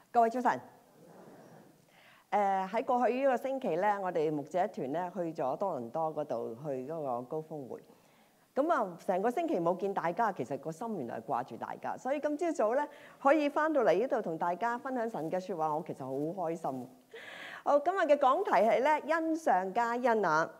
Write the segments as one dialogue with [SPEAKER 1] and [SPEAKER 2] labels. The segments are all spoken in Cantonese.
[SPEAKER 1] 各位早晨。喺過去呢個星期咧，我哋牧者團咧去咗多倫多嗰度去嗰個高峰會。咁啊，成個星期冇見大家，其實個心原來係掛住大家，所以今朝早咧可以翻到嚟呢度同大家分享神嘅説話，我其實好開心。好，今日嘅講題係咧恩上加恩啊。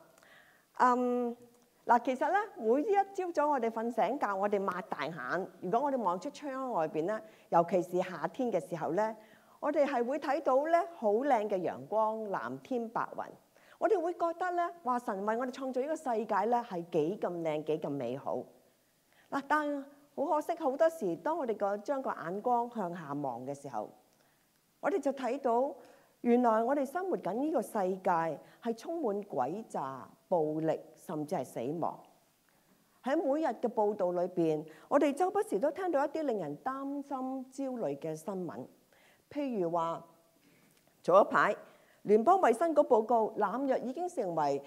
[SPEAKER 1] 嗱，其實咧每一朝早我哋瞓醒覺，我哋擘大眼，如果我哋望出窗外邊咧，尤其是夏天嘅時候咧，我哋係會睇到咧好靚嘅陽光、藍天白雲。我哋會覺得咧，話神為我哋創造呢個世界咧係幾咁靚、幾咁美好。嗱，但係好可惜，好多時當我哋將個眼光向下望嘅時候，我哋就睇到原來我哋生活緊呢個世界係充滿詭詐、暴力，甚至係死亡。喺每日嘅報道裏邊，我哋周不時都聽到一啲令人擔心、焦慮嘅新聞。譬如話，早一排聯邦衛生局報告，濫藥已經成為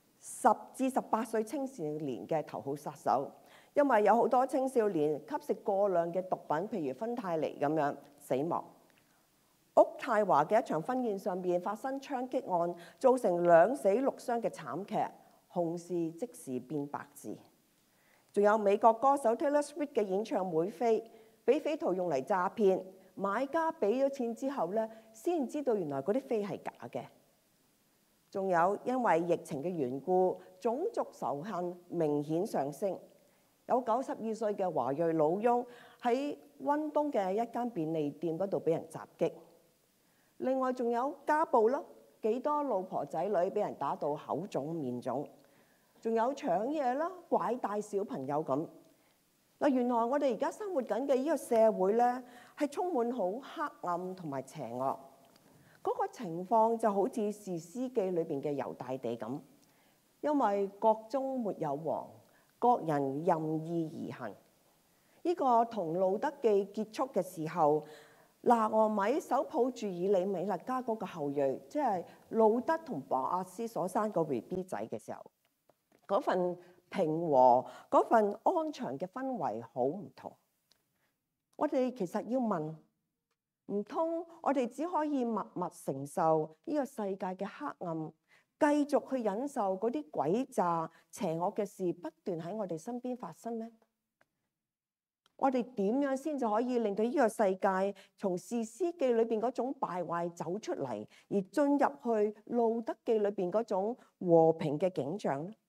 [SPEAKER 1] 10至18歲青少年嘅頭號殺手，因為有好多青少年吸食過量嘅毒品，譬如芬太尼咁樣死亡。渥太華嘅一場婚宴上邊發生槍擊案，造成2死6傷嘅慘劇，紅事即時變白字。仲有美國歌手 Taylor Swift 嘅演唱會飛，俾匪徒用嚟詐騙，買家俾咗錢之後咧，先知道原來嗰啲飛係假嘅。仲有因為疫情嘅緣故，種族仇恨明顯上升，有92歲嘅華裔老翁喺溫東嘅一間便利店嗰度俾人襲擊。另外仲有家暴啦，幾多老婆仔女俾人打到口腫面腫，仲有搶嘢啦，拐帶小朋友咁。嗱，原來我哋而家生活緊嘅呢個社會咧，係充滿好黑暗同埋邪惡。嗰個情況就好似士師記裏邊嘅猶大地咁，因為國中沒有王，各人任意而行。呢個同路德記結束嘅時候，拿俄米手抱住以利米勒家嗰個後裔，即係路德同波阿斯所生個 BB 仔嘅時候，嗰份平和、嗰份安詳嘅氛圍好唔同。我哋其實要問，唔通我哋只可以默默承受呢個世界嘅黑暗，繼續去忍受嗰啲詭詐邪惡嘅事不斷喺我哋身邊發生咩？我哋點樣先至可以令到呢個世界從士師記裏邊嗰種敗壞走出嚟，而進入去路德記裏邊嗰種和平嘅景象呢？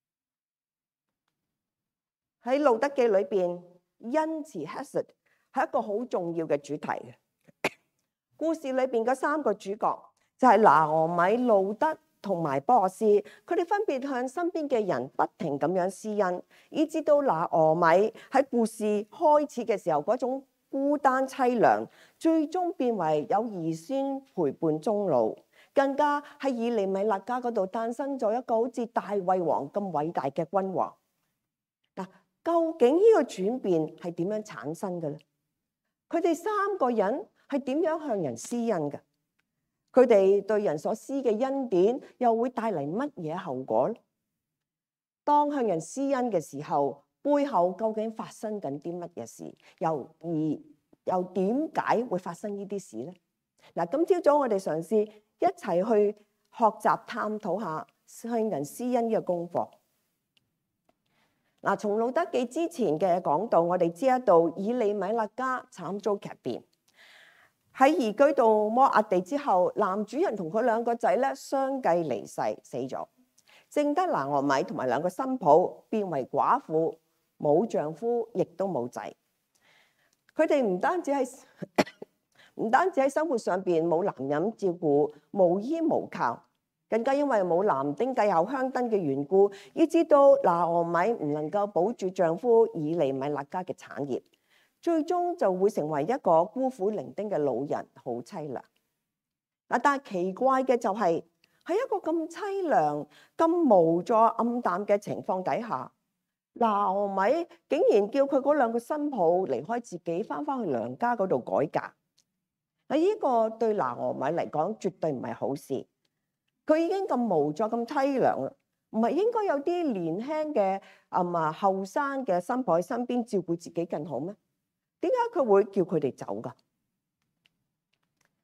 [SPEAKER 1] 喺路德記裏邊，恩慈 Hesed 係一個好重要嘅主題。故事裏邊嗰3個主角就係拿俄米、路德同埋波阿斯，佢哋分別向身邊嘅人不停咁樣施恩，以至到拿俄米喺故事開始嘅時候嗰種孤單凄涼，最終變為有兒孫陪伴終老，更加喺以利米勒家嗰度誕生咗一個好似大衛王咁偉大嘅君王。嗱，究竟呢個轉變係點樣產生嘅咧？佢哋3個人係點樣向人施恩嘅？佢哋對人所施嘅恩典又會帶嚟乜嘢後果咧？當向人施恩嘅時候，背後究竟發生緊啲乜嘢事？又點解會發生呢啲事咧？嗱，今朝早我哋嘗試一齊去學習探討下向人施恩呢個功課。嗱，從路德記之前嘅講道，我哋知道以利米勒家慘遭劇變。喺移居到摩押地之後，男主人同佢2個仔咧相繼離世死咗，剩得拿俄米同埋2個新抱變為寡婦，冇丈夫，亦都冇仔。佢哋唔單止喺生活上邊冇男人照顧，無依無靠，更加因為冇男丁繼後香燈嘅緣故，以致到拿俄米唔能夠保住丈夫以利米勒家嘅產業。最終就會成為一個孤苦伶仃嘅老人，好凄涼。嗱，但係奇怪嘅就係喺一個咁凄涼、咁無助、暗淡嘅情況底下，拿俄米竟然叫佢嗰2個新抱離開自己，翻去娘家嗰度改嫁。嗱，呢個對拿俄米嚟講絕對唔係好事。佢已經咁無助、咁凄涼啦，唔係應該有啲年輕嘅後生嘅新抱喺身邊照顧自己更好咩？點解佢會叫佢哋走㗎？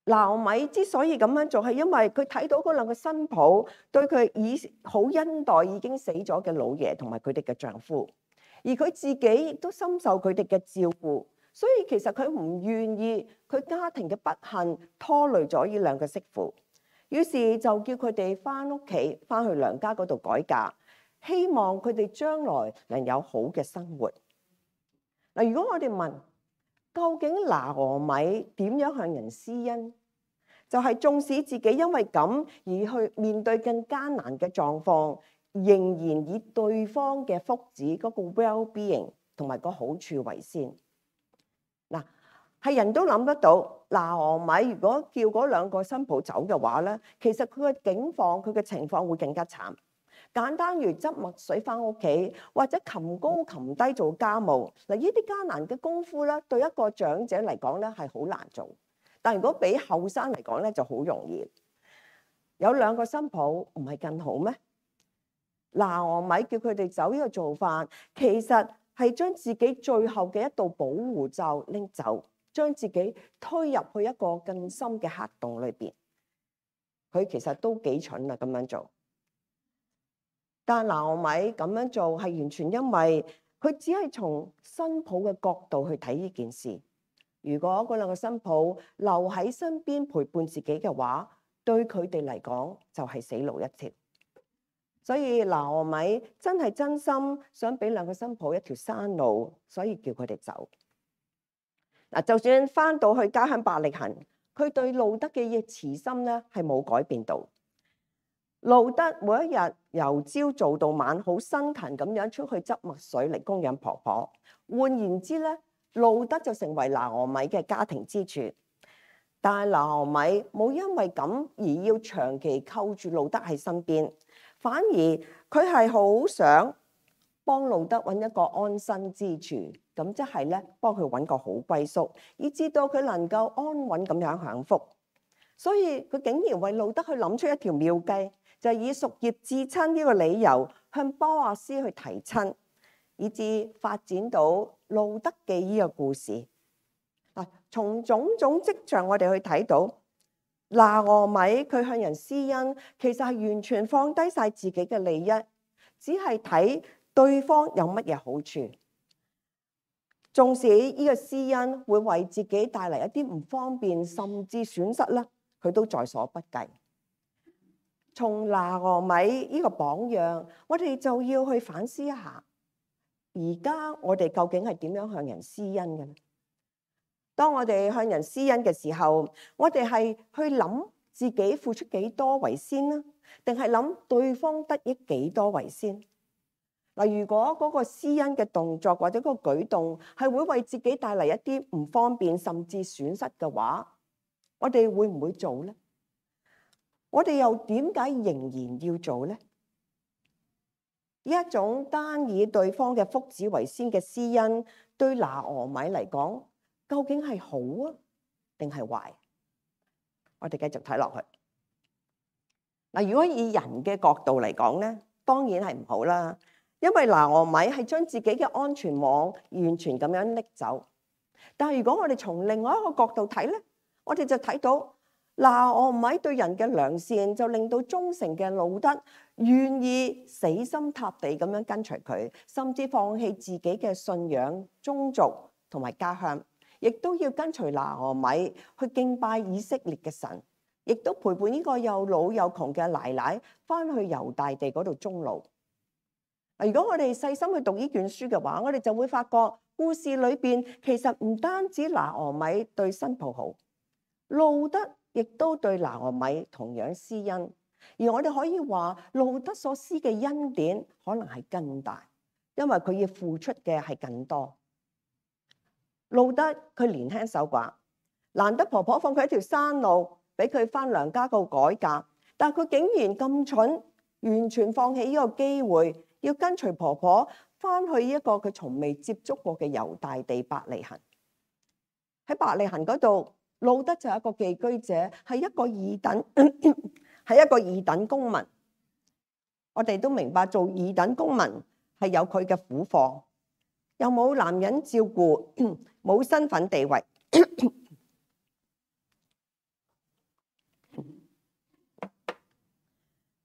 [SPEAKER 1] 拿俄米之所以咁樣做，係因為佢睇到嗰兩個新抱對佢好恩待已經死咗嘅老爺同埋佢哋嘅丈夫，而佢自己亦都深受佢哋嘅照顧，所以其實佢唔願意佢家庭嘅不幸拖累咗呢兩個媳婦，於是就叫佢哋翻屋企，翻去娘家嗰度改嫁，希望佢哋將來能有好嘅生活。嗱，如果我哋問，究竟拿俄米點樣向人施恩？就係縱使自己因為咁而去面對更艱難嘅狀況，仍然以對方嘅福祉嗰個 well-being 同埋個好處為先。嗱，係人都諗得到，拿俄米如果叫嗰兩個新抱走嘅話咧，其實佢嘅境況、佢嘅情況會更加慘。簡單如執墨水翻屋企，或者擒高擒低做家務，嗱，呢啲艱難嘅功夫咧，對一個長者嚟講咧係好難做。但如果俾後生嚟講咧就好容易。有兩個新抱唔係更好咩？拿俄米叫佢哋走呢個做法，其實係將自己最後嘅一道保護罩拎走，將自己推入去一個更深嘅黑洞裏邊。佢其實都幾蠢啊咁樣做。但拿俄米咁樣做係完全因為佢只係從新抱嘅角度去睇呢件事。如果嗰兩個新抱留喺身邊陪伴自己嘅話，對佢哋嚟講就係死路一條。所以拿俄米真係真心想俾兩個新抱一條生路，所以叫佢哋走。嗱，就算翻到去家鄉伯利恆，佢對路德嘅慈心咧係冇改變到。路德每一日由朝做到晚，好辛勤咁樣出去執墨水嚟供養婆婆。換言之咧，路德就成為拿俄米嘅家庭支柱。但係拿俄米冇因為咁而要長期扣住路德喺身邊，反而佢係好想幫路德揾一個安身之處，咁即係咧幫佢揾個好歸宿，以至到佢能夠安穩咁樣享福。所以佢竟然為路德去諗出一條妙計，就係以贖業至親呢個理由向波阿斯去提親，以致發展到路德記呢個故事。嗱，從種種跡象我哋去睇到，拿俄米佢向人施恩，其實係完全放低晒自己嘅利益，只係睇對方有乜嘢好處。縱使呢個施恩會為自己帶嚟一啲唔方便，甚至損失啦，佢都在所不計。從拿俄米呢個榜樣，我哋就要去反思一下，而家我哋究竟係點樣向人施恩嘅呢？當我哋向人施恩嘅時候，我哋係去諗自己付出幾多為先呢？定係諗對方得益幾多為先？嗱，如果嗰個施恩嘅動作或者嗰個舉動係會為自己帶嚟一啲唔方便甚至損失嘅話，我哋會唔會做呢？我哋又點解仍然要做呢？呢一種單以對方嘅福祉為先嘅施恩，對拿俄米嚟講，究竟係好啊，定係壞？我哋繼續睇落去。嗱，如果以人嘅角度嚟講咧，當然係唔好啦，因為拿俄米係將自己嘅安全網完全咁樣拎走。但係如果我哋從另外一個角度睇咧，我哋就睇到拿俄米對人嘅良善，就令到忠誠嘅路德願意死心塌地咁樣跟隨佢，甚至放棄自己嘅信仰、宗族同埋家鄉。亦都要跟隨拿俄米去敬拜以色列嘅神，亦都陪伴呢個又老又窮嘅奶奶翻去猶大地嗰度終老。如果我哋細心去讀呢卷書嘅話，我哋就會發覺故事裏邊其實唔單止拿俄米對新抱好，路德亦都對拿俄米同樣施恩。而我哋可以話路德所施嘅恩典可能係更大，因為佢要付出嘅係更多。路德佢年輕守寡，難得婆婆放佢一條生路，俾佢翻娘家嗰度改嫁，但係佢竟然咁蠢，完全放棄呢個機會，要跟隨婆婆翻去一個佢從未接觸過嘅猶大地伯利恆。喺伯利恆嗰度，路德就係一個寄居者，係一個二等，係一個二等公民。我哋都明白做二等公民係有佢嘅苦況。又冇男人照顧，冇身份地位。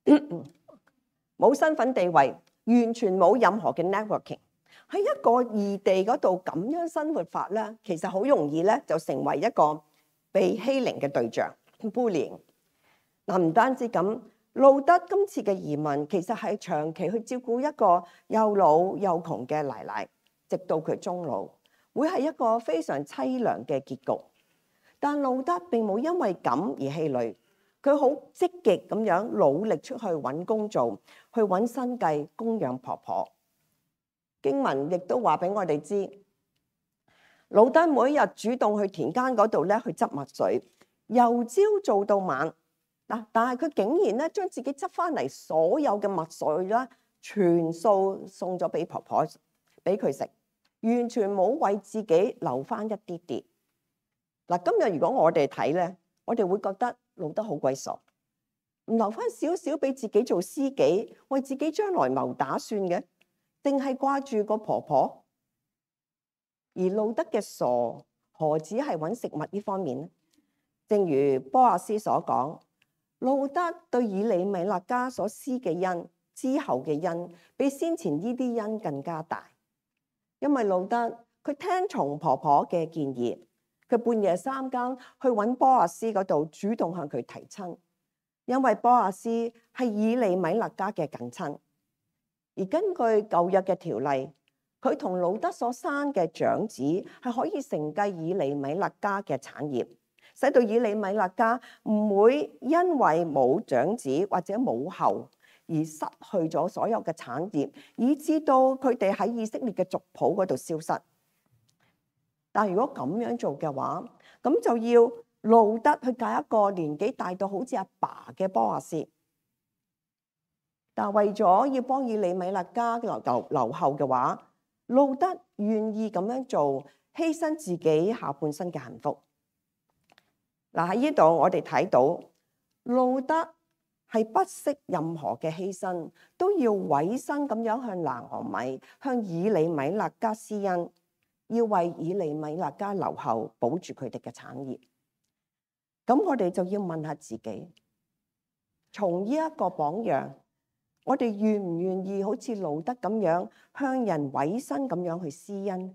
[SPEAKER 1] 冇身份地位，完全冇任何嘅 networking， 喺一個異地嗰度咁樣生活法咧，其實好容易咧就成為一個被欺凌嘅對象 bullying。嗱，唔單止咁，路德今次嘅移民其實係長期去照顧一個又老又窮嘅奶奶，直到佢終老，會係一個非常凄涼嘅結局。但路德並冇因為咁而氣餒，佢好積極咁樣努力出去揾工做，去揾生計供養婆婆。經文亦都話俾我哋知，路德每一日主動去田間嗰度咧去執麥穗，由朝做到晚。但係佢竟然咧將自己執翻嚟所有嘅麥穗啦，全數送咗俾婆婆俾佢食，完全冇為自己留翻一啲啲。嗱，今日如果我哋睇咧，我哋會覺得路德好鬼傻，唔留翻少少俾自己做司己，為自己將來謀打算嘅，定係掛住個婆婆。而路德嘅傻何止係揾食物呢方面呢？正如波阿斯所講，路德對以利米勒家所施嘅恩之後嘅恩，比先前呢啲恩更加大。因為路德佢聽從婆婆嘅建議，佢半夜3更去揾波阿斯嗰度主動向佢提親，因為波阿斯係以利米勒家嘅近親。而根據舊約嘅條例，佢同路德所生嘅長子係可以承繼以利米勒家嘅產業，使到以利米勒家唔會因為冇長子或者冇後而失去咗所有嘅產業，以致到佢哋喺以色列嘅族譜嗰度消失。但如果咁樣做嘅話，咁就要路德去嫁一個年紀大到好似阿爸嘅波阿斯。但為咗要幫以利米勒家留後嘅話，路德願意咁樣做，犧牲自己下半生嘅幸福。嗱，喺呢度我哋睇到路德係不惜任何嘅犧牲，都要委身咁樣向拿俄米、向以利米勒家施恩，要為以利米勒家留後，保住佢哋嘅產業。咁我哋就要問下自己，從呢一個榜樣，我哋願唔願意好似路德咁樣向人委身咁樣去施恩？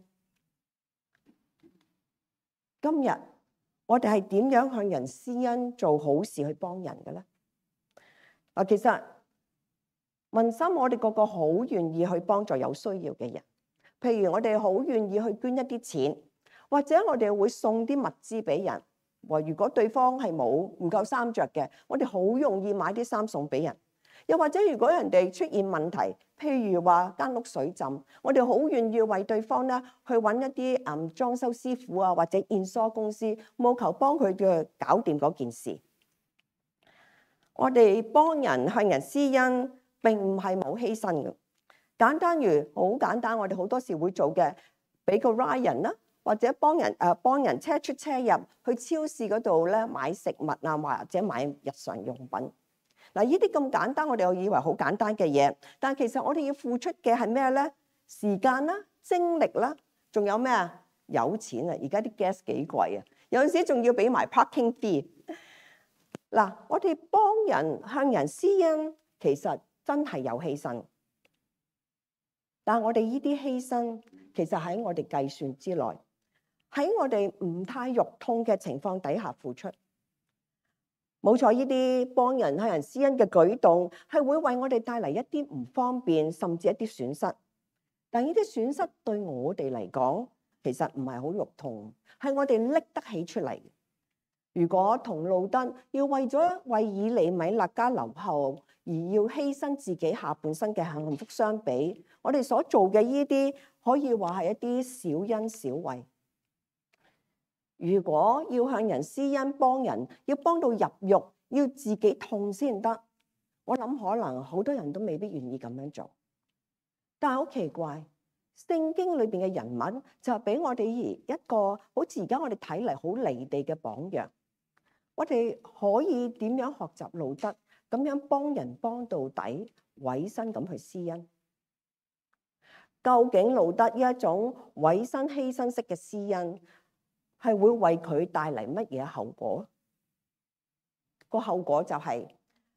[SPEAKER 1] 今日我哋係點樣向人施恩，做好事去幫人嘅咧？嗱，其實問心，我哋個個好願意去幫助有需要嘅人。譬如我哋好願意去捐一啲錢，或者我哋會送啲物資俾人。如果對方係唔夠衫着嘅，我哋好容易買啲衫送俾人。又或者如果人哋出現問題，譬如話間屋水浸，我哋好願意為對方咧去揾一啲裝修師傅啊，或者驗疏公司，務求幫佢嘅搞掂嗰件事。我哋幫人向人施恩，並唔係冇犧牲嘅。簡單如好簡單，我哋好多時會做嘅，俾個 ride 啦，或者幫人車出車入去超市嗰度咧買食物啊，或者買日常用品。嗱，呢啲咁簡單，我哋又以為好簡單嘅嘢，但其實我哋要付出嘅係咩咧？時間啦、精力啦，仲有咩啊？有錢啊！而家啲 gas 幾貴啊，有陣時仲要俾埋 parking fee。嗱，我哋幫人向人施恩，其實真係有犧牲，但我哋呢啲犧牲其實喺我哋計算之內，喺我哋唔太肉痛嘅情況底下付出。冇錯，呢啲幫人向人施恩嘅舉動係會為我哋帶嚟一啲唔方便，甚至一啲損失。但呢啲損失對我哋嚟講，其實唔係好肉痛，係我哋拎得起出嚟。如果同路德要為咗為以利米勒家留後而要犧牲自己下半生嘅幸福相比，我哋所做嘅呢啲可以話係一啲小恩小惠。如果要向人施恩幫人，要幫到入肉，要自己痛先得，我諗可能好多人都未必願意咁樣做。但係好奇怪，聖經裏邊嘅人物就係俾我哋一個好似而家我哋睇嚟好離地嘅榜樣。我哋可以點樣學習路德咁樣幫人幫到底，委身咁去施恩？究竟路德呢一種委身犧牲式嘅施恩，係會為佢帶嚟乜嘢後果？個後果就係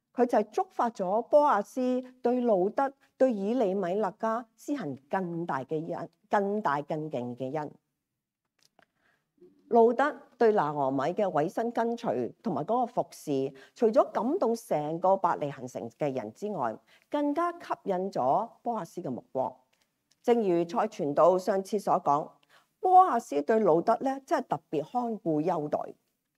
[SPEAKER 1] 佢就係觸發咗波亞斯對路得、對以利米勒家施行更大嘅恩、更大更勁嘅恩。路得對拿俄米嘅委身跟隨同埋嗰個服侍，除咗感動成個伯利恆城嘅人之外，更加吸引咗波亞斯嘅目光。正如蔡傳道上次所講，波亞斯對路得咧真係特別看顧優待。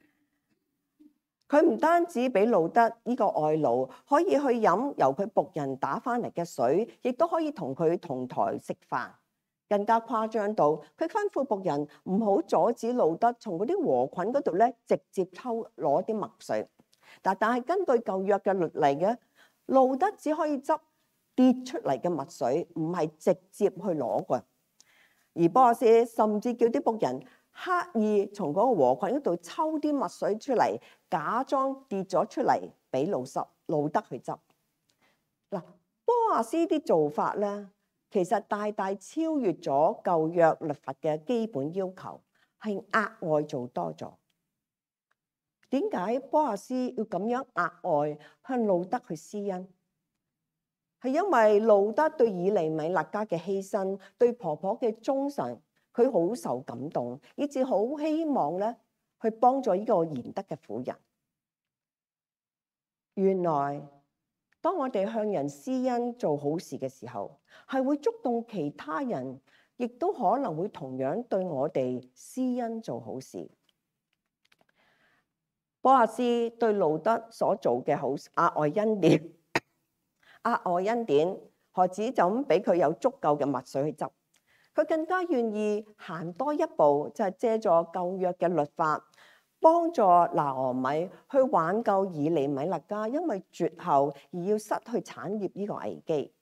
[SPEAKER 1] 佢唔單止俾路得呢個外勞可以去飲由佢僕人打翻嚟嘅水，亦都可以同佢同台食飯。更加誇張到，佢吩咐僕人唔好阻止路得從嗰啲禾捆嗰度咧直接攞啲麥水。但係根據舊約嘅律例嘅，路得只可以執跌出嚟嘅麥水，唔係直接去攞嘅。而波亞斯甚至叫啲僕人刻意從嗰個禾捆嗰度抽啲麥水出嚟，假裝跌咗出嚟俾路得去執。嗱，波亞斯啲做法咧，其實大大超越咗舊約律法嘅基本要求，係額外做多咗。點解波亞斯要咁樣額外向路得去施恩？係因為路得對以利米勒家嘅犧牲，對婆婆嘅忠誠，佢好受感動，以至好希望咧去幫助呢個賢德嘅婦人。原來當我哋向人施恩做好事嘅時候，係會觸動其他人，亦都可能會同樣對我哋施恩做好事。波亞斯對路得所做嘅好額外恩典，額外恩典何止就咁俾佢有足夠嘅麥水去執，佢更加願意行多一步，就係借助舊約嘅律法，幫助拿俄米去挽救以利米勒家因為絕後而要失去產業呢個危機。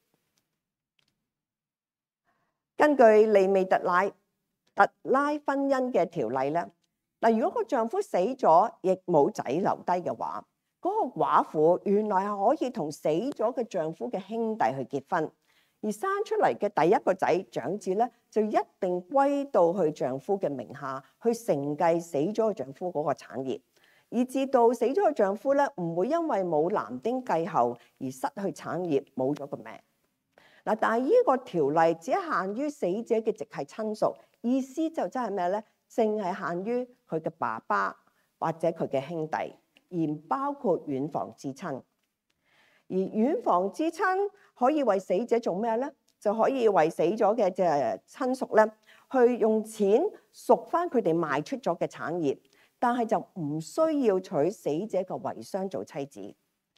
[SPEAKER 1] 根據利未特拉婚姻嘅條例咧，嗱，如果個丈夫死咗亦冇仔留低嘅話，嗰個寡婦原來係可以同死咗嘅丈夫嘅兄弟去結婚，而生出嚟嘅第一個仔長子咧，就一定歸到去丈夫嘅名下，去承繼死咗嘅丈夫嗰個產業，以至到死咗嘅丈夫咧唔會因為冇男丁繼後而失去產業，冇咗個命。嗱，但係呢個條例只限於死者嘅直系親屬，意思就真係咩咧？淨係限於佢嘅爸爸或者佢嘅兄弟，而唔包括遠房至親。而遠房至親可以為死者做咩咧？就可以為死咗嘅即係親屬咧，去用錢贖翻佢哋賣出咗嘅產業，但係就唔需要娶死者嘅遺孀做妻子。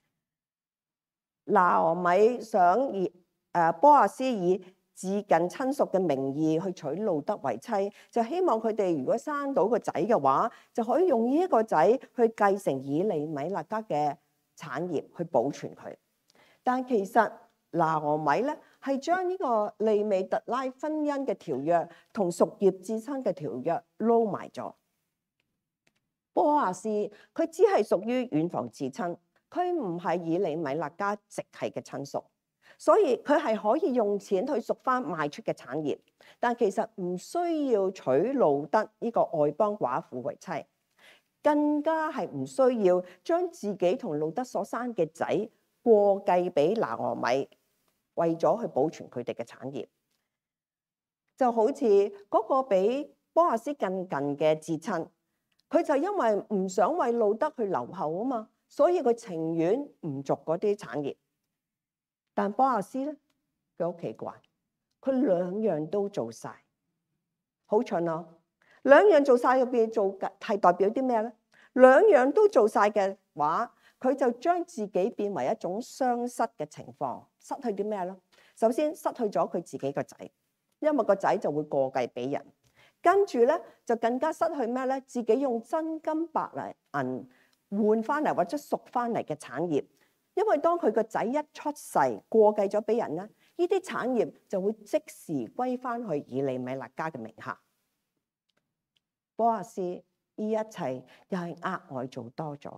[SPEAKER 1] 拿俄米想以波亞斯以至近親屬嘅名義去娶路得為妻，就希望佢哋如果生到個仔嘅話，就可以用呢一個仔去繼承以利米勒家嘅產業，去保存佢。但其實拿俄米咧係將呢個利未特拉婚姻嘅條約同屬業至親嘅條約撈埋咗。波亞斯佢只係屬於遠房至親，佢唔係以利米勒家直系嘅親屬。所以佢係可以用錢去贖翻賣出嘅產業，但其實唔需要娶路得呢個外邦寡婦為妻，更加係唔需要將自己同路得所生嘅仔過繼俾拿俄米，為咗去保存佢哋嘅產業。就好似嗰個比波亞斯更近嘅至親，佢就因為唔想為路得去留後啊嘛，所以佢情願唔續嗰啲產業。但波亞斯咧，佢好奇怪，佢兩樣都做晒，好蠢啊！兩樣做晒入邊做係代表啲咩咧？兩樣都做晒嘅話，佢就將自己變為一種雙失嘅情況，失去啲咩咧？首先失去咗佢自己個仔，因為個仔就會過繼俾人，跟住咧就更加失去咩咧？自己用真金白銀換翻嚟或者贖翻嚟嘅產業。因為當佢個仔一出世過繼咗俾人咧，呢啲產業就會即時歸翻去以利米勒家嘅名下。波亞斯呢一切又係額外做多咗。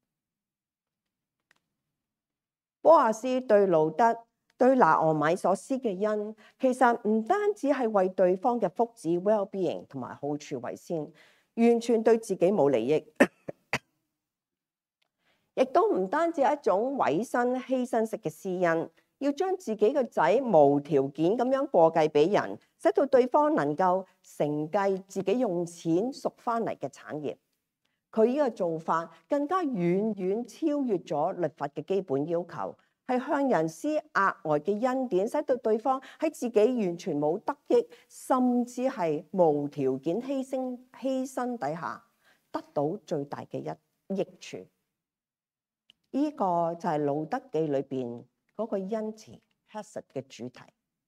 [SPEAKER 1] 波亞斯對路得、對拿俄米所施嘅恩，其實唔單止係為對方嘅福祉 well-being 同埋好處為先，完全對自己冇利益。 亦都唔單止係一種委身犧牲式嘅施恩，要將自己嘅仔無條件咁樣過繼俾人，使到對方能夠承繼自己用錢贖翻嚟嘅產業。佢呢個做法更加遠遠超越咗律法嘅基本要求，係向人施額外嘅恩典，使到對方喺自己完全冇得益，甚至係無條件犧牲底下得到最大嘅益處。呢個就係路得記裏邊嗰個恩慈 Hesed 嘅主題。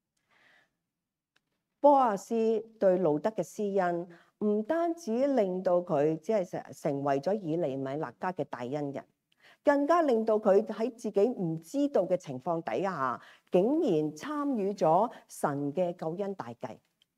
[SPEAKER 1] 波阿斯對路得嘅施恩，唔單止令到佢只係成為咗以利米勒家嘅大恩人，更加令到佢喺自己唔知道嘅情況底下，竟然參與咗神嘅救恩大計。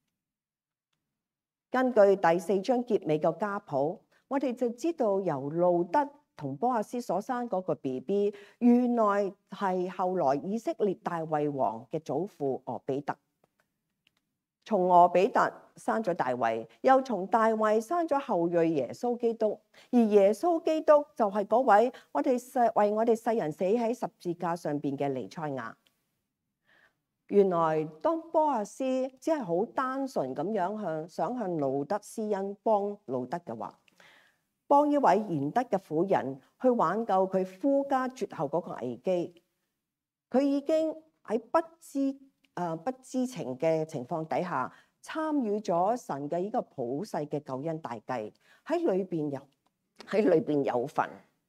[SPEAKER 1] 根據第4章結尾嘅家譜，我哋就知道由路得同波阿斯所生嗰個 BB， 原來係後來以色列大衛王嘅祖父俄比特。從俄比特生咗大衛，又從大衛生咗後裔耶穌基督，而耶穌基督就係嗰位為我哋世人死喺十字架上邊嘅彌賽亞。原來當波阿斯只係好單純咁樣想向路得施恩，幫路得嘅話，幫呢位賢德嘅婦人去挽救佢夫家絕後嗰個危機，佢已經喺不知情嘅情況底下參與咗神嘅呢個普世嘅救恩大計，喺裏邊有份。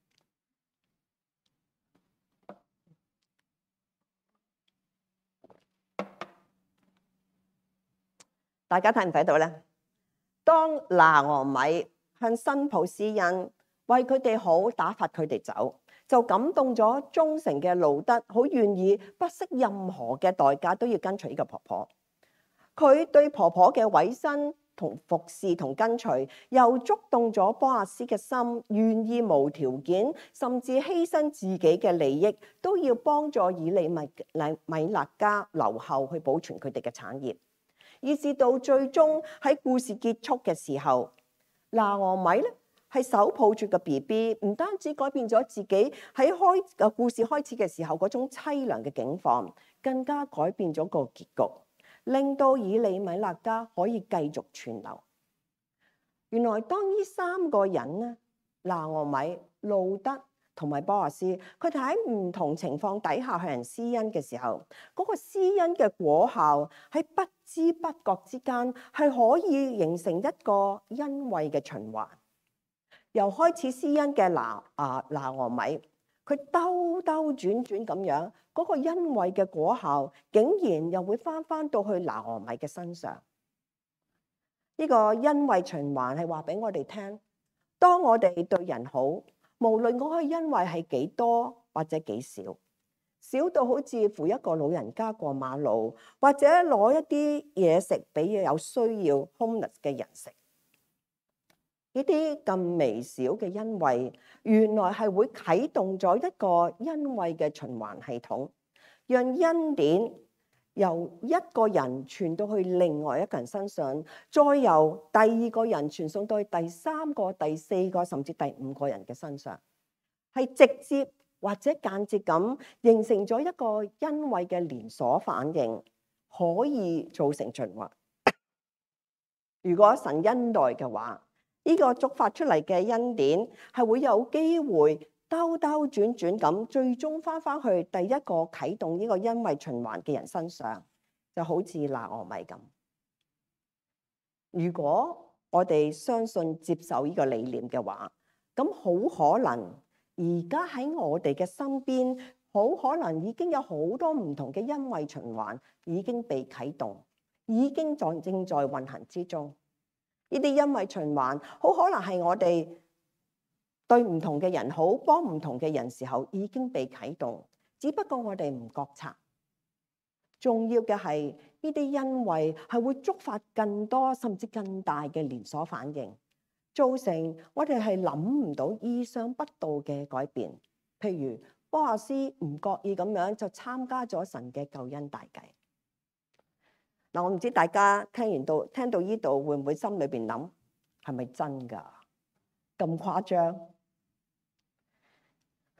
[SPEAKER 1] 大家睇唔睇到咧？當拿俄米向新抱施恩，為佢哋好，打發佢哋走，就感動咗忠誠嘅路得，好願意不惜任何嘅代價都要跟隨呢個婆婆。佢對婆婆嘅委身同服侍同跟隨，又觸動咗波阿斯嘅心，願意無條件，甚至犧牲自己嘅利益，都要幫助以利米勒家留後去保存佢哋嘅產業。以至到最終喺故事結束嘅時候，拿俄米咧係手抱住個 BB， 唔單止改變咗自己喺故事開始嘅時候嗰種淒涼嘅境況，更加改變咗個結局，令到以利米勒家可以繼續存留。原來當呢3個人咧，拿俄米、路得同埋波阿斯，佢哋喺唔同情況底下向人施恩嘅時候，嗰個施恩嘅果效喺不知不覺之間係可以形成一個恩惠嘅循環。由開始施恩嘅拿俄米，佢兜轉咁樣，嗰個恩惠嘅果效竟然又會翻到去拿俄米嘅身上。呢個恩惠循環係話俾我哋聽，當我哋對人好，無論嗰個恩惠係幾多或者幾少，少到好似扶一個老人家過馬路，或者攞一啲嘢食俾有需要 homeless 嘅人食，呢啲咁微小嘅恩惠，原來係會啟動咗一個恩惠嘅循環系統，讓恩典由一個人傳到去另外一個人身上，再由第2個人傳送到去第3個、第4個，甚至第5個人嘅身上，係直接或者間接咁形成咗一個恩惠嘅連鎖反應，可以造成循環。如果神恩待嘅話，呢個觸發出嚟嘅恩典係會有機會兜轉咁，最終翻去第一個啟動呢個恩惠循環嘅人身上，就好似拿俄米咁。如果我哋相信接受呢個理念嘅話，咁好可能而家喺我哋嘅身邊，好可能已經有好多唔同嘅恩惠循環已經被啟動，已經正在運行之中。呢啲恩惠循環好可能係我哋對唔同嘅人好，幫唔同嘅人時候已經被啟動，只不過我哋唔覺察。重要嘅係呢啲恩惠係會觸發更多甚至更大嘅連鎖反應，造成我哋係諗唔到、意想不到嘅改變。譬如波阿斯唔覺意咁樣就參加咗神嘅救恩大計。嗱，我唔知大家聽到呢度會唔會心裏邊諗，係咪真㗎？咁誇張？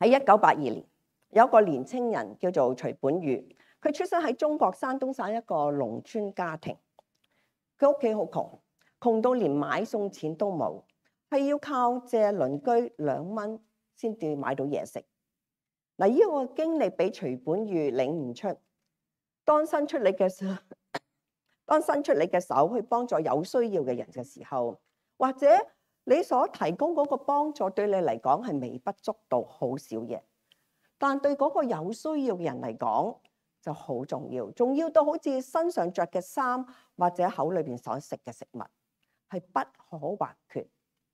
[SPEAKER 1] 喺1982年，有一個年青人叫做徐本宇，佢出生喺中國山東省一個農村家庭。佢屋企好窮，窮到連買餸錢都冇，係要靠借鄰居2蚊先至買到嘢食。嗱，呢個經歷俾徐本宇領悟出，當伸出你嘅手去幫助有需要嘅人嘅時候，或者你所提供嗰個幫助對你嚟講係微不足道，好少嘢，但對嗰個有需要嘅人嚟講就好重要，重要到好似身上着嘅衫或者口裏邊所食嘅食物，係不可或缺。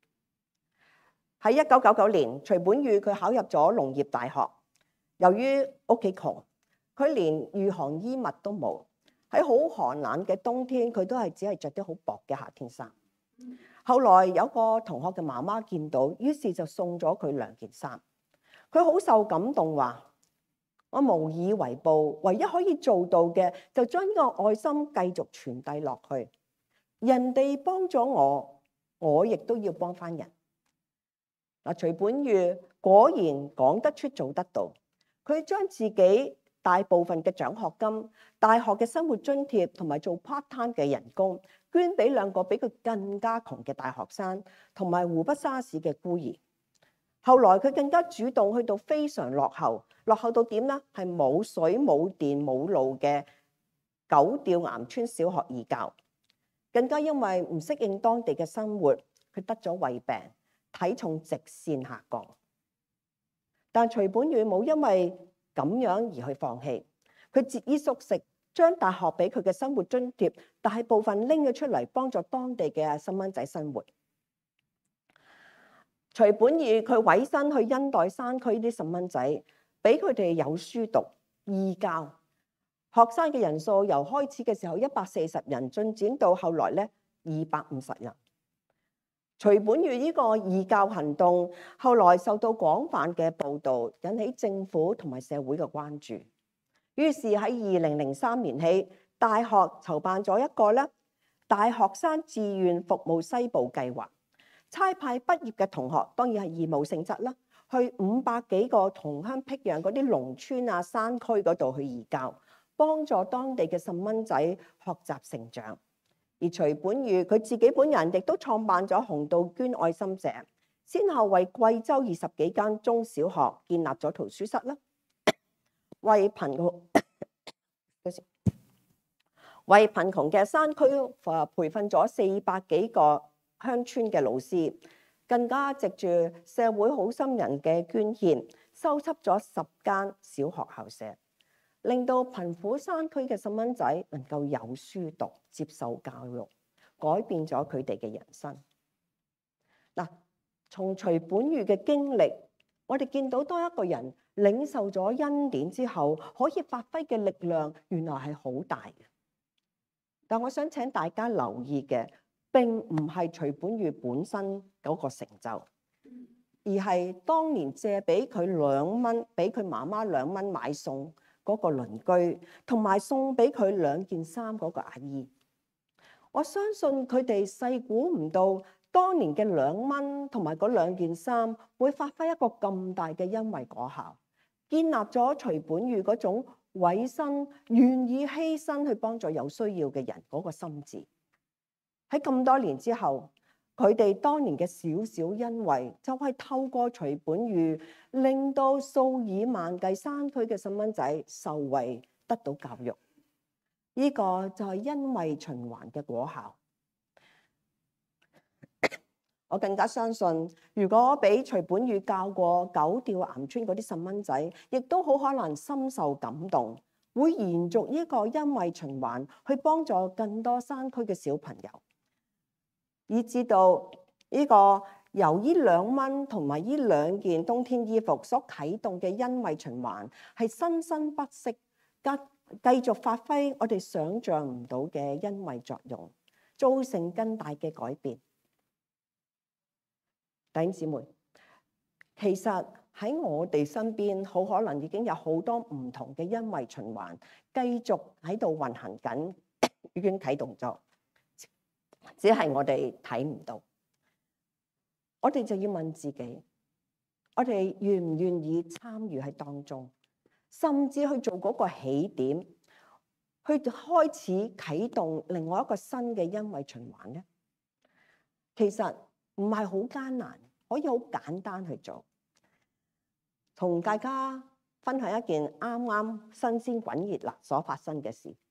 [SPEAKER 1] 喺1999年，徐本宇佢考入咗農業大學，由於屋企窮，佢連御寒衣物都冇，喺好寒冷嘅冬天，佢都係只係着啲好薄嘅夏天衫。後來有個同學嘅媽媽見到，於是就送咗佢2件衫。佢好受感動，話：我無以為報，唯一可以做到嘅就將呢個愛心繼續傳遞落去。人哋幫咗我，我亦都要幫翻人。嗱，徐本宇果然講得出做得到。佢將自己大部分嘅獎學金、大學嘅生活津貼同埋做 part time 嘅人工，捐俾2個比佢更加窮嘅大學生，同埋湖北沙市嘅孤兒。後來佢更加主動去到非常落後到點呢？係冇水、冇電、冇路嘅九吊岩村小學義教。更加因為唔適應當地嘅生活，佢得咗胃病，體重直線下降。但徐本宇冇因為咁樣而去放棄，佢節衣縮食，將大學俾佢嘅生活津貼大部分拎咗出嚟幫助當地嘅細蚊仔生活。徐本宇佢委身去恩待山區啲細蚊仔，俾佢哋有書讀、義教。學生嘅人數由開始嘅時候140人，進展到後來咧250人。徐本宇呢個義教行動後來受到廣泛嘅報導，引起政府同埋社會嘅關注。於是喺2003年起，大學籌辦咗一個大學生志願服務西部計劃，差派畢業嘅同學，當然係義務性質啦，去500幾個同鄉僻壤嗰啲農村啊、山區嗰度去義教，幫助當地嘅細蚊仔學習成長。而徐本宇佢自己本人亦都創辦咗紅杜鵑愛心社，先後為貴州20幾間中小學建立咗圖書室啦，為貧窮嘅山區培訓咗400幾個鄉村嘅老師，更加藉住社會好心人嘅捐獻，修葺咗10間小學校舍，令到貧苦山區嘅細蚊仔能夠有書讀，接受教育，改變咗佢哋嘅人生。嗱，從徐本宇嘅經歷，我哋見到當一個人領受咗恩典之後，可以發揮嘅力量原來係好大嘅。但我想請大家留意嘅，並唔係徐本宇本身嗰個成就，而係當年借俾佢2蚊，俾佢媽媽2蚊買餸嗰個鄰居，同埋送俾佢2件衫嗰個阿姨。我相信佢哋細估唔到，當年嘅2蚊同埋嗰2件衫會發揮一個咁大嘅恩惠果效，建立咗徐本宇嗰種委身、願意犧牲去幫助有需要嘅人嗰個心志。喺咁多年之後，佢哋當年嘅少少恩惠，就係透過徐本宇，令到數以萬計山區嘅細蚊仔受惠，得到教育。呢個就係恩惠循環嘅果效。我更加相信，如果俾徐本宇教過九吊岩村嗰啲細蚊仔，亦都好可能深受感動，會延續呢個恩惠循環，去幫助更多山區嘅小朋友，以至到呢個由呢2蚊同埋呢2件冬天衣服所啟動嘅恩惠循環，係生生不息，繼續發揮我哋想象唔到嘅恩惠作用，造成更大嘅改變。弟兄姊妹，其實喺我哋身邊，好可能已經有好多唔同嘅恩惠循環繼續喺度運行緊，已經啟動咗，只係我哋睇唔到。我哋就要問自己， 我哋願唔願意參與喺當中，甚至去做嗰個起點，去開始啟動另外一個新嘅恩惠循環咧？其實唔係好艱難，可以好簡單去做。同大家分享一件啱啱新鮮滾熱辣所發生嘅事。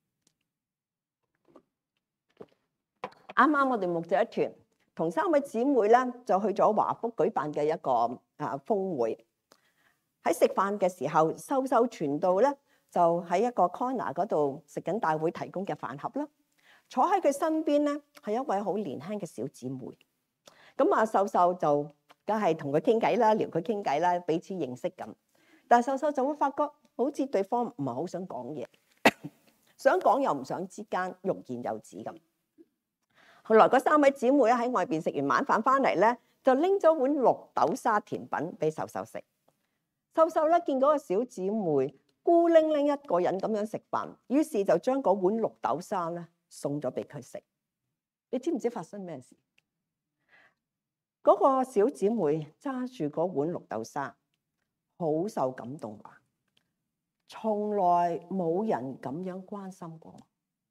[SPEAKER 1] 啱啱我哋牧者一團同3位姊妹咧就去咗華福舉辦嘅一個峰會。喺食飯嘅時候，秀秀傳道咧就喺一個 corner 嗰度食緊大會提供嘅飯盒啦。坐喺佢身邊咧係一位好年輕嘅小姊妹。咁秀秀就梗係同佢傾偈啦，撩佢傾偈啦，彼此認識咁。但係秀秀就會發覺好似對方唔係好想講嘢，想講又唔想之間欲言又止咁。後來嗰3位姊妹咧喺外邊食完晚飯翻嚟咧，就拎咗碗綠豆沙甜品俾秀秀食。秀秀咧見嗰個小姊妹孤零零一個人咁樣食飯，於是就將嗰碗綠豆沙咧送咗俾佢食。你知唔知發生咩事？嗰個小姊妹揸住嗰碗綠豆沙，好受感動話：從來冇人咁樣關心過我。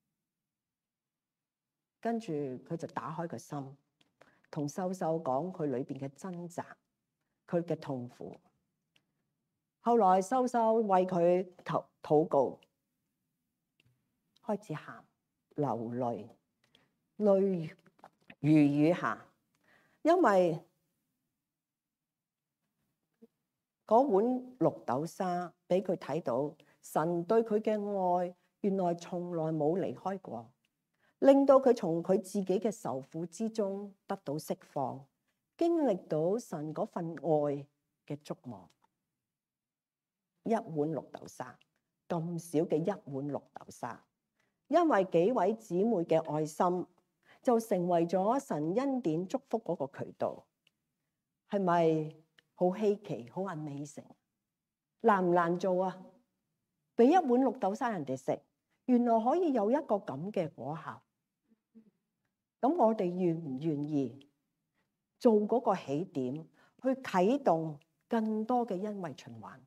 [SPEAKER 1] 跟住佢就打開個心，同秀秀講佢裏邊嘅掙扎，佢嘅痛苦。後來秀秀為佢禱告，開始喊，流淚，淚如雨下，因為嗰碗綠豆沙俾佢睇到神對佢嘅愛，原來從來冇離開過。令到佢從佢自己嘅受苦之中得到釋放，經歷到神嗰份愛嘅觸摸。一碗綠豆沙，咁少嘅一碗綠豆沙，因為幾位姊妹嘅愛心，就成為咗神恩典祝福嗰個渠道。係咪好稀奇、好 amazing？難唔難做啊？俾一碗綠豆沙人哋食，原來可以有一個咁嘅果效。咁我哋願唔願意做嗰個起點，去啟動更多嘅恩惠循環？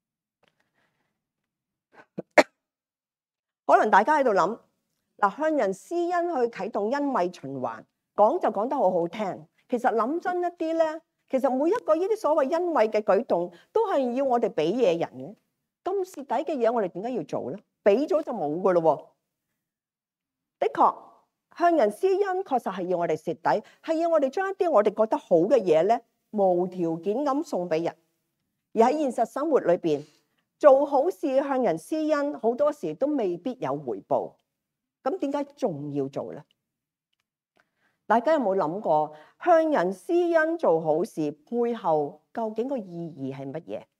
[SPEAKER 1] 可能大家喺度諗，向人施恩去啟動恩惠循環，講就講得好好聽。其實諗真一啲咧，其實每一個呢啲所謂恩惠嘅舉動，都係要我哋俾嘢人嘅。咁蝕底嘅嘢，我哋點解要做咧？俾咗就冇噶咯。的確。向人施恩確實係要我哋蝕底，係要我哋將一啲我哋覺得好嘅嘢咧，無條件咁送俾人。而喺現實生活裏邊，做好事向人施恩，好多時都未必有回報。咁點解仲要做咧？大家有冇諗過向人施恩做好事背後究竟個意義係乜嘢？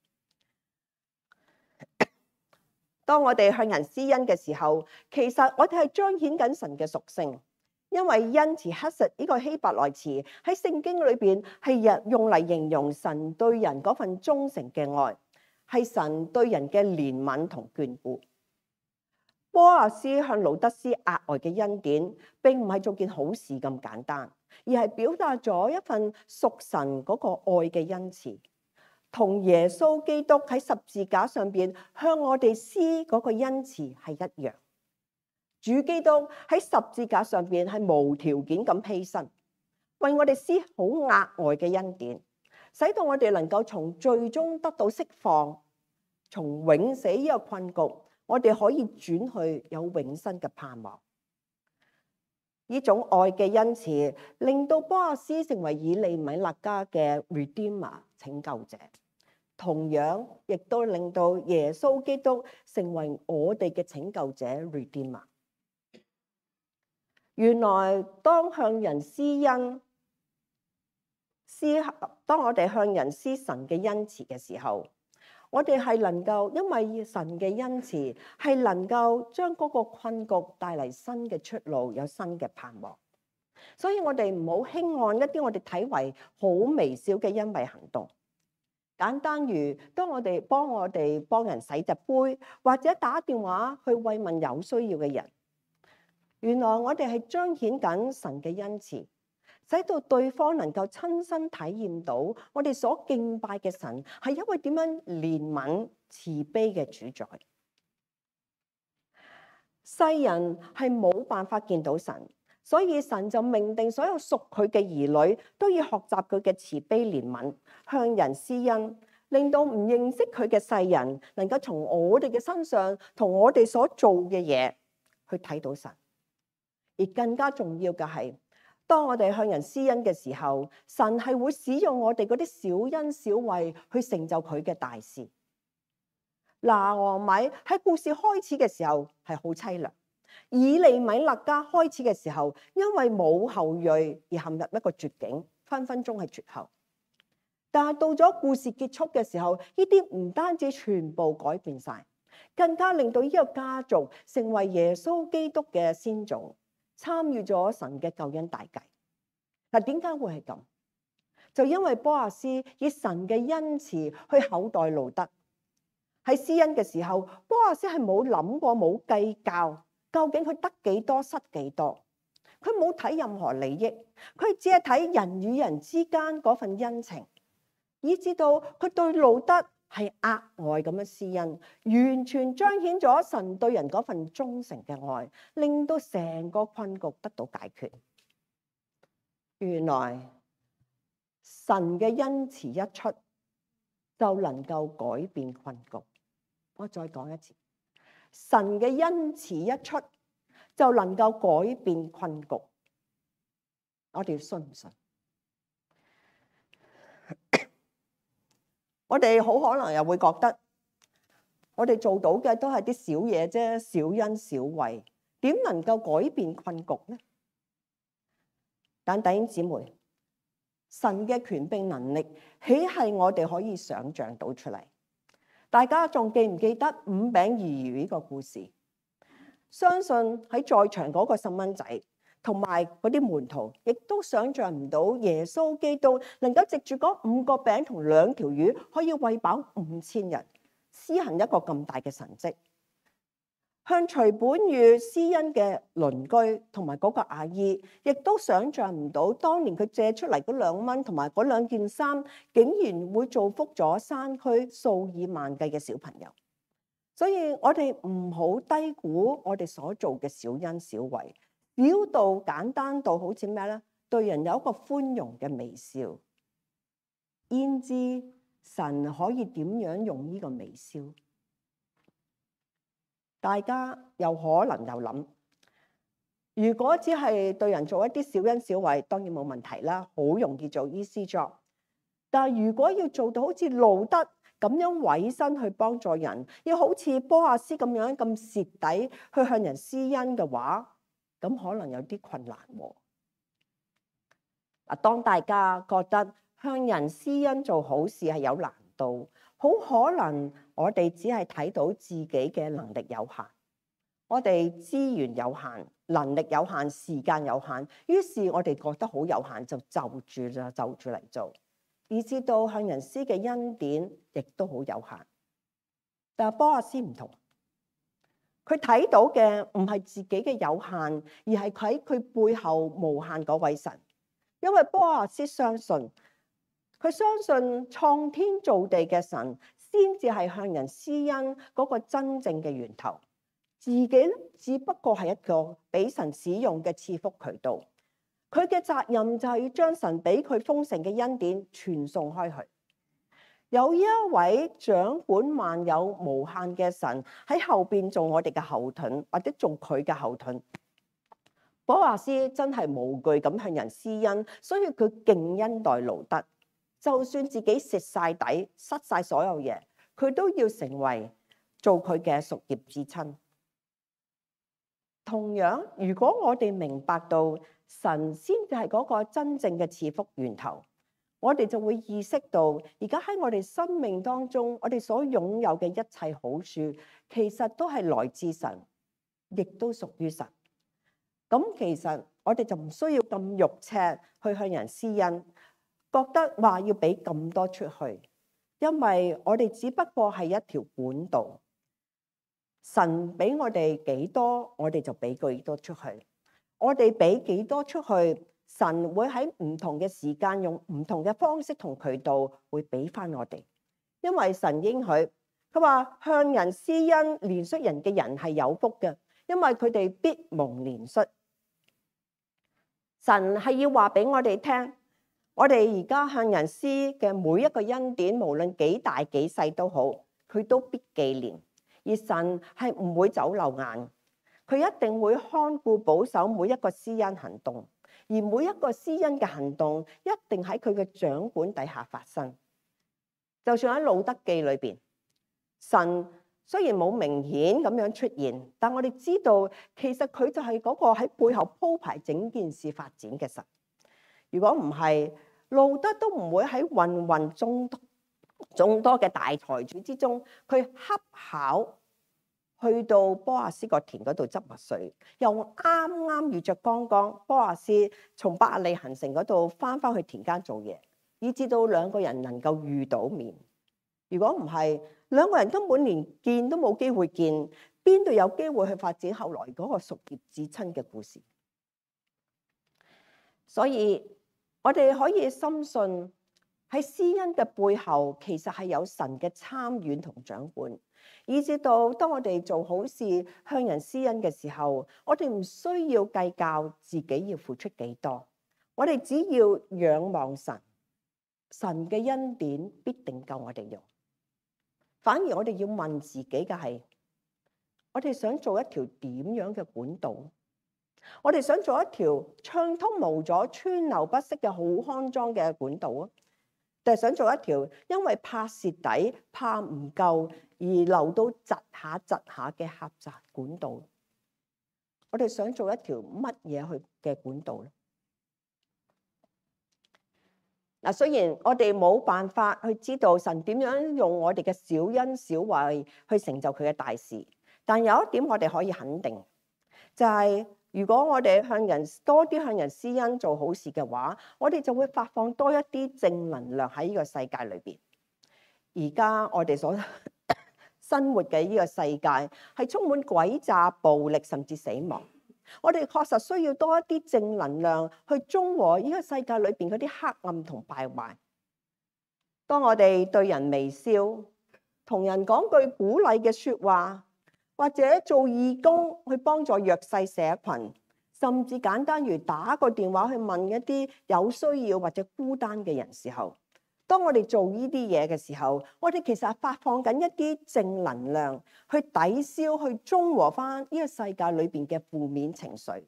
[SPEAKER 1] 當我哋向人施恩嘅時候，其實我哋係彰顯緊神嘅屬性，因為恩慈黑實呢個希伯來詞喺聖經裏邊係用嚟形容神對人嗰份忠誠嘅愛，係神對人嘅憐憫同眷顧。波阿斯向路得斯額外嘅恩典，並唔係做件好事咁簡單，而係表達咗一份屬神嗰個愛嘅恩慈。同耶穌基督喺十字架上邊向我哋施嗰個恩慈係一樣。主基督喺十字架上邊係無條件咁犧牲，為我哋施好額外嘅恩典，使到我哋能夠從罪中得到釋放，從永死呢個困局，我哋可以轉去有永生嘅盼望。呢種愛嘅恩慈，令到波阿斯成為以利米勒家嘅 Redeemer 拯救者，同樣亦都令到耶穌基督成為我哋嘅拯救者 Redeemer。原來當向人施恩，當我哋向人施神嘅恩慈嘅時候，我哋係能夠，因為神嘅恩慈係能夠將嗰個困局帶嚟新嘅出路，有新嘅盼望。所以我哋唔好輕看一啲我哋睇為好微小嘅恩惠行動。簡單如當我哋幫人洗隻杯，或者打電話去慰問有需要嘅人，原來我哋係彰顯緊神嘅恩慈， 使到對方能夠親身體驗到我哋所敬拜嘅神係一位點樣憐憫慈悲嘅主宰。世人係冇辦法見到神，所以神就命定所有屬佢嘅兒女都要學習佢嘅慈悲憐憫，向人施恩，令到唔認識佢嘅世人能夠從我哋嘅身上同我哋所做嘅嘢去睇到神。而更加重要嘅係，當我哋向人施恩嘅時候，神係會使用我哋嗰啲小恩小惠去成就佢嘅大事。拿俄米喺故事開始嘅時候係好淒涼，以利米勒家開始嘅時候，因為冇後裔而陷入一個絕境，分分鐘係絕後。但係到咗故事結束嘅時候，呢啲唔單止全部改變晒，更加令到呢個家族成為耶穌基督嘅先祖，參與咗神嘅救恩大計。嗱，點解會係咁？就因為波阿斯以神嘅恩慈去厚待路得。喺施恩嘅時候，波阿斯係冇諗過、冇計較究竟佢得幾多失幾多，佢冇睇任何利益，佢只係睇人與人之間嗰份恩情，以至到佢對路得係額外咁樣施恩，完全彰顯咗神對人嗰份忠誠嘅愛，令到成個困局得到解決。原來神嘅恩慈一出，就能夠改變困局。我再講一次，神嘅恩慈一出，就能夠改變困局。我哋信唔信？我哋好可能又會覺得，我哋做到嘅都係啲小嘢啫，小恩小惠，點能夠改變困局呢？但弟兄姊妹，神嘅權柄能力，豈係我哋可以想象到出嚟？大家仲記唔記得5餅2魚呢個故事？相信喺在場嗰個細蚊仔同埋嗰啲門徒，亦都想象唔到耶穌基督能夠藉住嗰5個餅同2條魚，可以餵飽5000人，施行一個咁大嘅神蹟。向徐本宇施恩嘅鄰居同埋嗰個阿姨，亦都想象唔到當年佢借出嚟嗰2蚊同埋嗰2件衫，竟然會造福咗山區數以萬計嘅小朋友。所以我哋唔好低估我哋所做嘅小恩小惠，小到簡單到好似咩咧？對人有一個寬容嘅微笑，焉知神可以點樣用呢個微笑？大家又可能又諗，如果只係對人做一啲小恩小惠，當然冇問題啦，好容易做 easy job。但係如果要做到好似路得咁樣委身去幫助人，要好似波阿斯咁樣咁蝕底去向人施恩嘅話，咁可能有啲困難喎。嗱，當大家覺得向人施恩做好事係有難度，好可能我哋只係睇到自己嘅能力有限，我哋資源有限，能力有限，時間有限，於是我哋覺得好有限，就住嚟做，以至到向人施嘅恩典亦都好有限。但係波阿斯唔同，佢睇到嘅唔係自己嘅有限，而係喺佢背後無限嗰位神。因為波阿斯相信，佢相信創天造地嘅神先至係向人施恩嗰個真正嘅源頭，自己只不過係一個俾神使用嘅賜福渠道。佢嘅責任就係要將神俾佢豐盛嘅恩典傳送開去。有一位掌管萬有無限嘅神喺後邊做我哋嘅後盾，或者做佢嘅後盾。波阿斯真係無懼咁向人施恩，所以佢敬恩待路得，就算自己蝕晒底、失晒所有嘢，佢都要成為做佢嘅屬業至親。同樣，如果我哋明白到神先至係嗰個真正嘅賜福源頭，我哋就會意識到，而家喺我哋生命當中，我哋所擁有嘅一切好處，其實都係來自神，亦都屬於神。咁其實我哋就唔需要咁肉赤去向人施恩，覺得話要俾咁多出去，因為我哋只不過係一條管道，神俾我哋幾多，我哋就俾幾多出去。我哋俾幾多出去， 神會喺唔同嘅時間用唔同嘅方式同渠道會俾翻我哋，因為神應許佢話向人施恩憐恤人嘅人係有福嘅，因為佢哋必蒙憐恤。神係要話俾我哋聽，我哋而家向人施嘅每一個恩典，無論幾大幾細都好，佢都必紀念。而神係唔會走漏眼，佢一定會看顧保守每一個施恩行動，而每一個施恩嘅行動一定喺佢嘅掌管底下發生。就算喺路德記裏邊，神雖然冇明顯咁樣出現，但我哋知道其實佢就係嗰個喺背後鋪排整件事發展嘅神。如果唔係，路德都唔會喺芸芸眾多嘅大財主之中，佢恰巧去到波亞斯個田嗰度執麥穗，又啱啱遇着剛剛波亞斯從伯利恆城嗰度翻去田間做嘢，以至到兩個人能夠遇到面。如果唔係，兩個人根本連見都冇機會見，邊度有機會去發展後來嗰個贖業至親嘅故事？所以我哋可以深信喺施恩嘅背後，其實係有神嘅參與同掌管，以至到當我哋做好事向人施恩嘅時候，我哋唔需要計較自己要付出幾多，我哋只要仰望神，神嘅恩典必定夠我哋用。反而我哋要問自己嘅係，我哋想做一條點樣嘅管道？我哋想做一條暢通無阻、川流不息嘅好康莊嘅管道啊，定係想做一條因為怕蝕底、怕唔夠而流到窒下嘅狹窄管道？我哋想做一條乜嘢去嘅管道咧？嗱，雖然我哋冇辦法去知道神點樣用我哋嘅小恩小惠去成就佢嘅大事，但有一點我哋可以肯定，就係如果我哋多啲向人施恩做好事嘅話，我哋就會發放多一啲正能量喺呢個世界裏邊。而家我哋所生活嘅呢個世界係充滿詭詐、暴力甚至死亡。我哋確實需要多一啲正能量去中和呢個世界裏邊嗰啲黑暗同敗壞。當我哋對人微笑，同人講句鼓勵嘅說話，或者做義工去幫助弱勢社群，甚至簡單如打個電話去問一啲有需要或者孤單嘅人時候，當我哋做呢啲嘢嘅時候，我哋其實係發放緊一啲正能量去抵消、去中和翻呢個世界裏邊嘅負面情緒。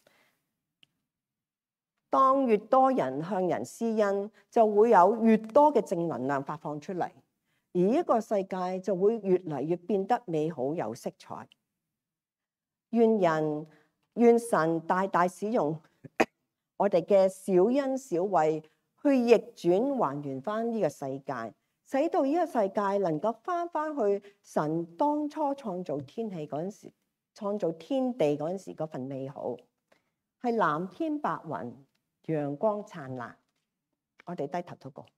[SPEAKER 1] 當越多人向人施恩，就會有越多嘅正能量發放出嚟，而呢個世界就會越嚟越變得美好有色彩。願神大大使用我哋嘅小恩小惠，去逆轉還原翻呢個世界，使到呢個世界能夠翻去神當初創造天氣嗰陣時，創造天地嗰陣時嗰份美好，係藍天白雲、陽光燦爛。我哋低頭禱告。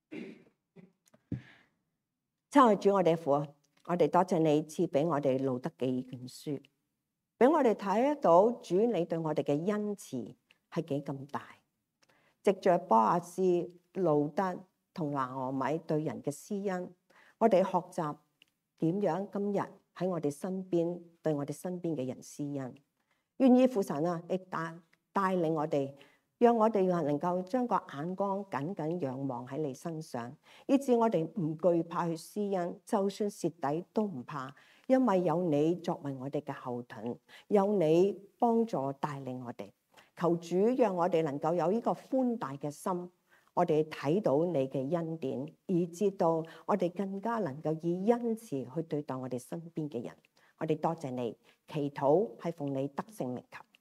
[SPEAKER 1] 親愛主，我哋父，我哋多謝你賜俾我哋路德記呢卷書，俾我哋睇得到主你對我哋嘅恩慈係幾咁大。藉着波亞斯、路德同拿俄米對人嘅施恩，我哋學習點樣今日喺我哋身邊對我哋身邊嘅人施恩。願意父神啊，亦帶領我哋，讓我哋能夠將個眼光緊緊仰望喺你身上，以致我哋唔懼怕去施恩，就算蝕底都唔怕，因為有你作為我哋嘅後盾，有你幫助帶領我哋。求主讓我哋能夠有呢個寬大嘅心，我哋睇到你嘅恩典，以至到我哋更加能夠以恩慈去對待我哋身邊嘅人。我哋多謝你，祈禱係奉你得勝名求。